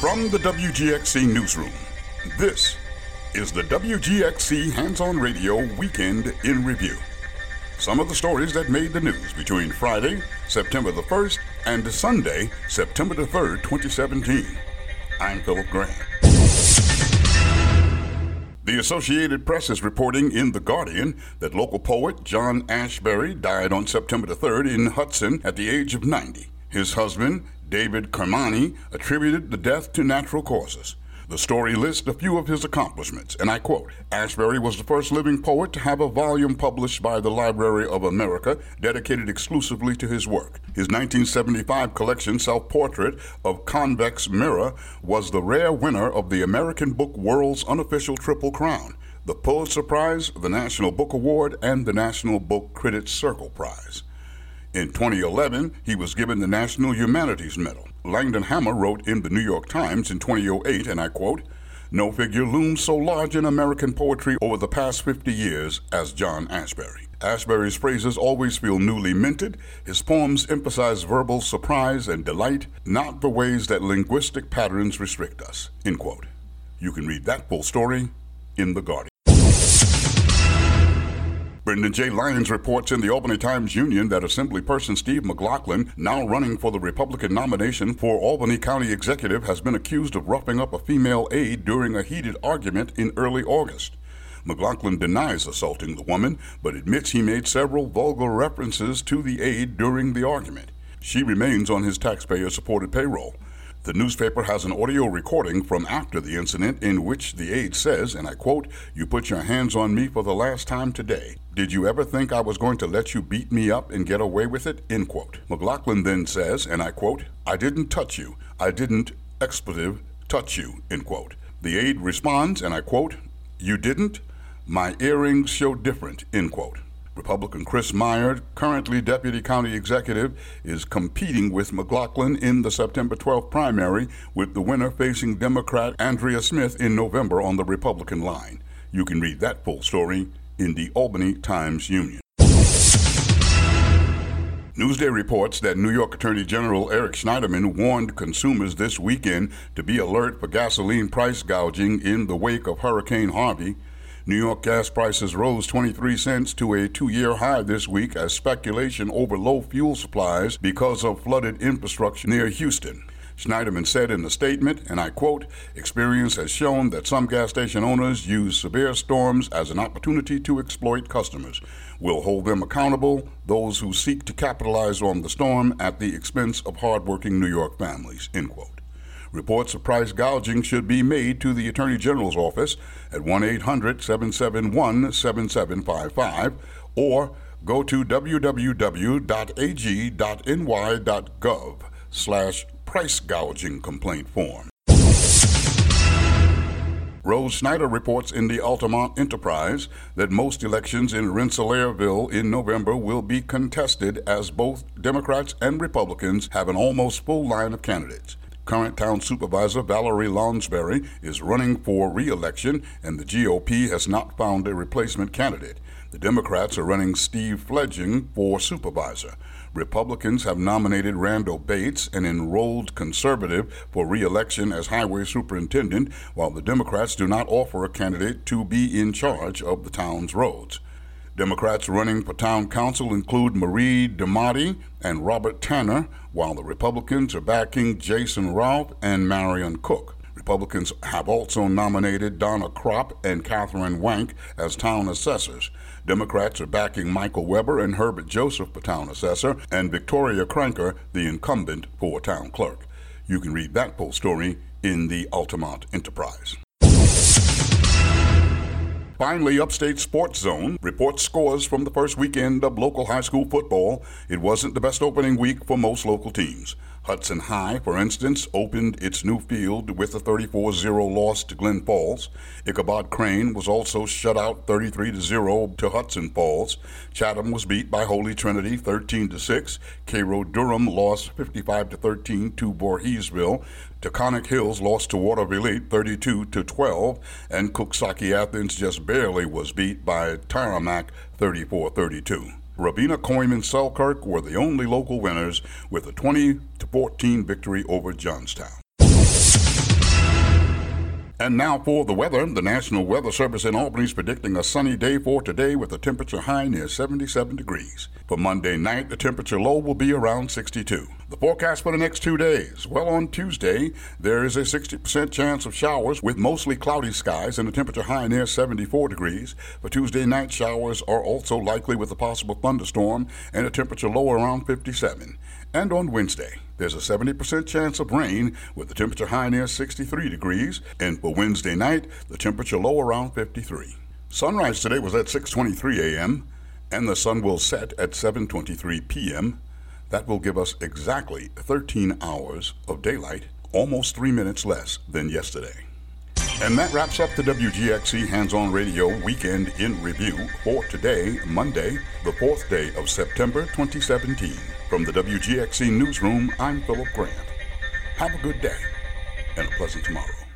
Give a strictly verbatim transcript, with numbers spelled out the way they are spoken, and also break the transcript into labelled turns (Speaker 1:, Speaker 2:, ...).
Speaker 1: From the W G X C Newsroom, this is the W G X C Hands-On Radio Weekend in Review. Some of the stories that made the news between Friday, September the first, and Sunday, September the third, twenty seventeen. I'm Philip Grant. The Associated Press is reporting in The Guardian that local poet John Ashbery died on September the third in Hudson at the age of ninety. His husband, David Kermani, attributed the death to natural causes. The story lists a few of his accomplishments, and I quote, Ashbery was the first living poet to have a volume published by the Library of America dedicated exclusively to his work. His nineteen seventy-five collection, Self-Portrait of Convex Mirror, was the rare winner of the American Book World's unofficial Triple Crown, the Pulitzer Prize, the National Book Award, and the National Book Critics Circle Prize. In twenty eleven, he was given the National Humanities Medal. Langdon Hammer wrote in the New York Times in twenty oh eight, and I quote, "No figure looms so large in American poetry over the past fifty years as John Ashbery. Ashbery's phrases always feel newly minted. His poems emphasize verbal surprise and delight, not the ways that linguistic patterns restrict us." End quote. You can read that full story in The Guardian. Brendan J. Lyons reports in the Albany Times-Union that Assemblyperson Steve McLaughlin, now running for the Republican nomination for Albany County Executive, has been accused of roughing up a female aide during a heated argument in early August. McLaughlin denies assaulting the woman, but admits he made several vulgar references to the aide during the argument. She remains on his taxpayer-supported payroll. The newspaper has an audio recording from after the incident in which the aide says, and I quote, "You put your hands on me for the last time today. Did you ever think I was going to let you beat me up and get away with it?" End quote. McLaughlin then says, and I quote, "I didn't touch you. I didn't, expletive, touch you." End quote. The aide responds, and I quote, "You didn't? My earrings show different." End quote. Republican Chris Meyer, currently Deputy County Executive, is competing with McLaughlin in the September twelfth primary, with the winner facing Democrat Andrea Smith in November on the Republican line. You can read that full story in the Albany Times-Union. Newsday reports that New York Attorney General Eric Schneiderman warned consumers this weekend to be alert for gasoline price gouging in the wake of Hurricane Harvey. New York gas prices rose twenty-three cents to a two-year high this week as speculation over low fuel supplies because of flooded infrastructure near Houston. Schneiderman said in a statement, and I quote, "Experience has shown that some gas station owners use severe storms as an opportunity to exploit customers. We'll hold them accountable, those who seek to capitalize on the storm at the expense of hardworking New York families." End quote. Reports of price gouging should be made to the Attorney General's office at one eight hundred, seven seven one, seven seven five five or go to w w w dot a g dot n y dot gov slash price gouging complaint form. Rose Schneider reports in the Altamont Enterprise that most elections in Rensselaerville in November will be contested as both Democrats and Republicans have an almost full line of candidates. Current town supervisor Valerie Lonsberry is running for re-election, and the G O P has not found a replacement candidate. The Democrats are running Steve Fledging for supervisor. Republicans have nominated Randall Bates, an enrolled conservative, for re-election as highway superintendent, while the Democrats do not offer a candidate to be in charge of the town's roads. Democrats running for town council include Marie DeMotti and Robert Tanner, while the Republicans are backing Jason Ralph and Marion Cook. Republicans have also nominated Donna Kropp and Catherine Wank as town assessors. Democrats are backing Michael Weber and Herbert Joseph for town assessor, and Victoria Cranker, the incumbent, for town clerk. You can read that full story in the Altamont Enterprise. Finally, Upstate Sports Zone reports scores from the first weekend of local high school football. It wasn't the best opening week for most local teams. Hudson High, for instance, opened its new field with a thirty-four zero loss to Glen Falls. Ichabod Crane was also shut out thirty-three to zero to Hudson Falls. Chatham was beat by Holy Trinity thirteen to six. Cairo Durham lost fifty-five to thirteen to Voorheesville. Taconic Hills lost to Waterville thirty-two to twelve, and Coxsackie Athens just barely was beat by Taramac thirty-four thirty-two. Rabina Coyne and Selkirk were the only local winners with a twenty to fourteen victory over Johnstown. And now for the weather. The National Weather Service in Albany is predicting a sunny day for today with a temperature high near seventy-seven degrees. For Monday night, the temperature low will be around sixty-two. The forecast for the next two days. Well, on Tuesday, there is a sixty percent chance of showers with mostly cloudy skies and a temperature high near seventy-four degrees. For Tuesday night, showers are also likely with a possible thunderstorm and a temperature low around fifty-seven. And on Wednesday, there's a seventy percent chance of rain with the temperature high near sixty-three degrees. And for Wednesday night, the temperature low around fifty-three. Sunrise today was at six twenty-three a.m. and the sun will set at seven twenty-three p.m. That will give us exactly thirteen hours of daylight, almost three minutes less than yesterday. And that wraps up the W G X C Hands-On Radio Weekend in Review for today, Monday, the fourth day of September twenty seventeen. From the W G X C Newsroom, I'm Philip Grant. Have a good day and a pleasant tomorrow.